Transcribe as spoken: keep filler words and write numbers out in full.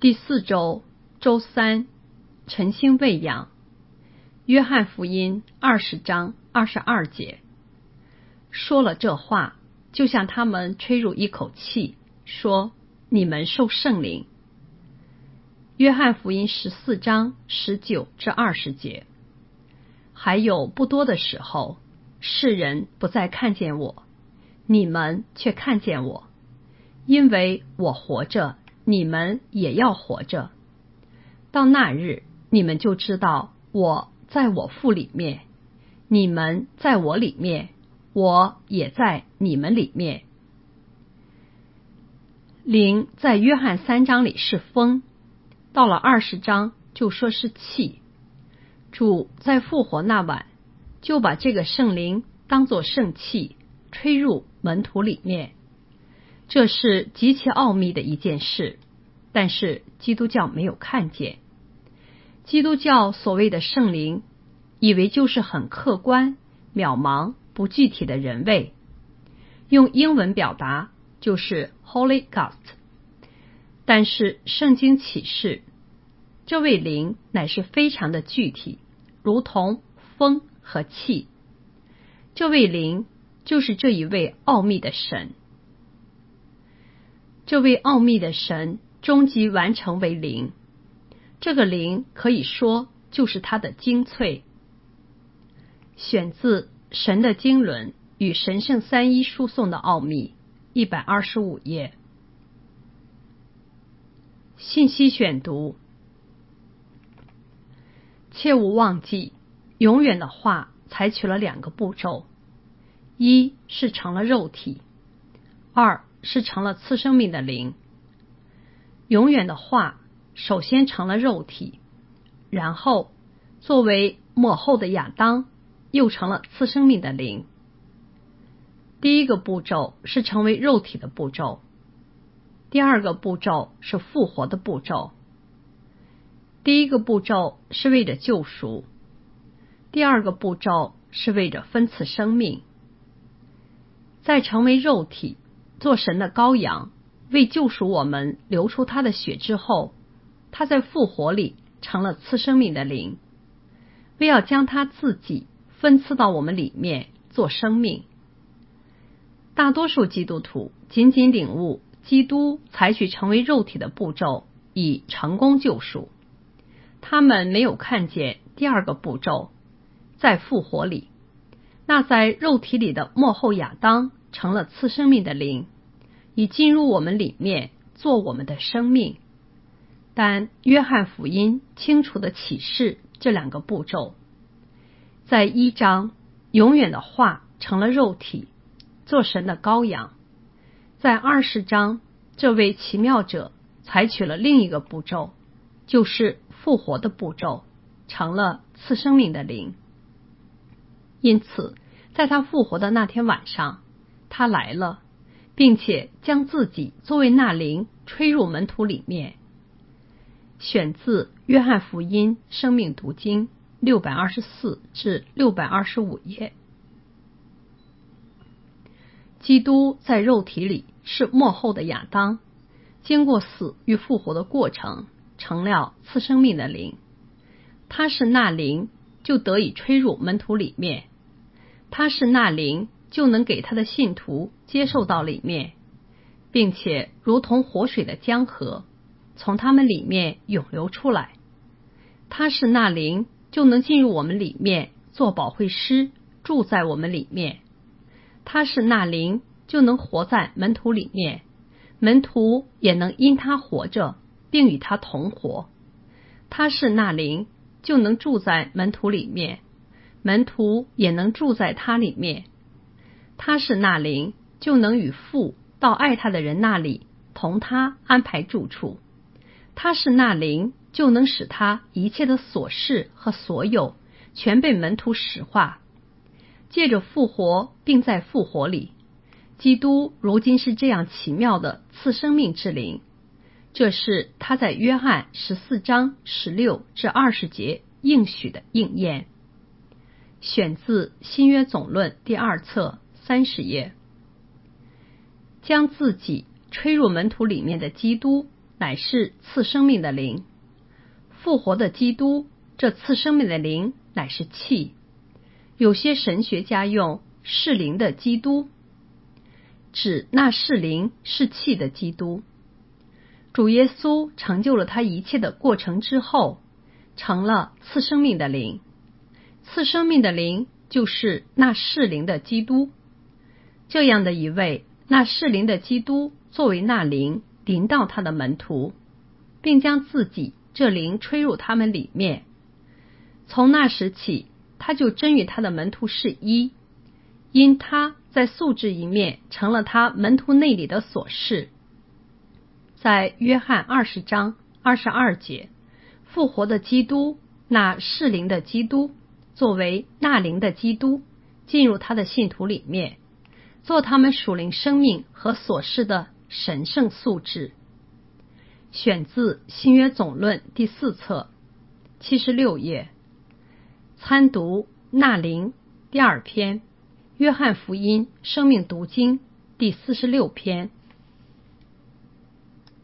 第四周周三，晨星喂养。约翰福音二十章二十二节。说了这话，就向他们吹入一口气，说：你们受圣灵。约翰福音十四章十九至二十节。还有不多的时候，世人不再看见我，你们却看见我，因为我活着，你们也要活着。到那日，你们就知道我在我父里面，你们在我里面，我也在你们里面。灵在约翰三章里是风，到了二十章就说是气。主在复活那晚就把这个圣灵当作圣气吹入门徒里面。这是极其奥秘的一件事，但是基督教没有看见。基督教所谓的圣灵，以为就是很客观、渺茫、不具体的人位，用英文表达就是 Holy Ghost。 但是圣经启示，这位灵乃是非常的具体，如同风和气。这位灵就是这一位奥秘的神。这位奥秘的神终极完成为灵，这个灵可以说就是他的精粹。选自神的经纶与神圣三一输送的奥秘，一百二十五页。信息选读：切勿忘记，永远的话采取了两个步骤：一是成了肉体，二是成了次生命的灵。永远的话首先成了肉体，然后作为末后的亚当又成了次生命的灵。第一个步骤是成为肉体的步骤，第二个步骤是复活的步骤。第一个步骤是为着救赎，第二个步骤是为着分赐生命。在成为肉体，做神的羔羊，为救赎我们流出他的血之后，他在复活里成了次生命的灵，为要将他自己分赐到我们里面做生命。大多数基督徒仅仅领悟基督采取成为肉体的步骤以成功救赎，他们没有看见第二个步骤，在复活里，那在肉体里的末后亚当成了次生命的灵，已进入我们里面做我们的生命。但约翰福音清楚地启示这两个步骤。在一章，永远的话成了肉体，做神的羔羊。在二十章，这位奇妙者采取了另一个步骤，就是复活的步骤，成了次生命的灵。因此在他复活的那天晚上，他来了，并且将自己作为那灵吹入门徒里面。选自约翰福音生命读经六百二十四至六百二十五页。基督在肉体里是末后的亚当，经过死与复活的过程，成了次生命的灵。他是那灵，就得以吹入门徒里面。他是那灵，就能给他的信徒接受到里面，并且如同活水的江河，从他们里面涌流出来。他是那灵，就能进入我们里面做保惠师，住在我们里面。他是那灵，就能活在门徒里面，门徒也能因他活着，并与他同活。他是那灵，就能住在门徒里面，门徒也能住在他里面。他是那灵，就能与父到爱他的人那里，同他安排住处。他是那灵，就能使他一切的所事和所有全被门徒使化。借着复活并在复活里，基督如今是这样奇妙的次生命之灵。这是他在约翰十四章十六至二十节应许的应验。选自新约总论第二册三十页。将自己吹入门徒里面的基督， 乃是赐生命的灵。复活的基督，这赐生命的灵乃是气。有些神学家用是灵的基督，指那是灵是气的基督。主耶稣成就了他一切的过程之后，成了赐生命的灵。赐生命的灵就是那是灵的基督。这样的一位那是灵的基督作为那灵临到他的门徒，并将自己这灵吹入他们里面。从那时起，他就真与他的门徒是一，因他在素质一面成了他门徒内里的所事。在约翰二十章二十二节，复活的基督，那是灵的基督，作为那灵的基督，进入他的信徒里面，做他们属灵生命和所事的神圣素质。选自新约总论第四册七十六页，参读那灵第二篇，约翰福音生命读经第四十六篇。